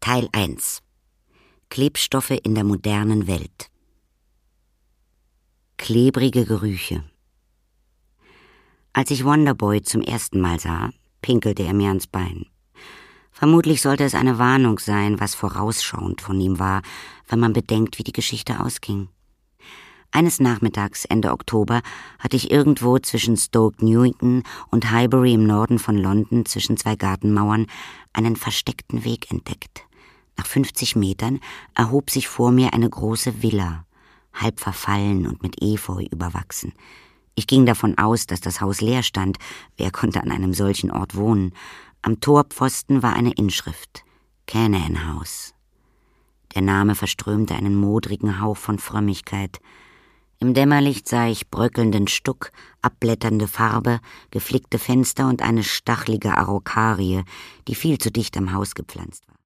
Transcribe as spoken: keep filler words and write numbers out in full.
Teil eins. Klebstoffe in der modernen Welt. Klebrige Gerüche. Als ich Wonderboy zum ersten Mal sah, pinkelte er mir ans Bein. Vermutlich sollte es eine Warnung sein, was vorausschauend von ihm war, wenn man bedenkt, wie die Geschichte ausging. Eines Nachmittags Ende Oktober hatte ich irgendwo zwischen Stoke Newington und Highbury im Norden von London zwischen zwei Gartenmauern einen versteckten Weg entdeckt. Nach fünfzig Metern erhob sich vor mir eine große Villa, halb verfallen und mit Efeu überwachsen. Ich ging davon aus, dass das Haus leer stand. Wer konnte an einem solchen Ort wohnen? Am Torpfosten war eine Inschrift: Canaan House. Der Name verströmte einen modrigen Hauch von Frömmigkeit. Im Dämmerlicht sah ich bröckelnden Stuck, abblätternde Farbe, geflickte Fenster und eine stachelige Araukarie, die viel zu dicht am Haus gepflanzt war.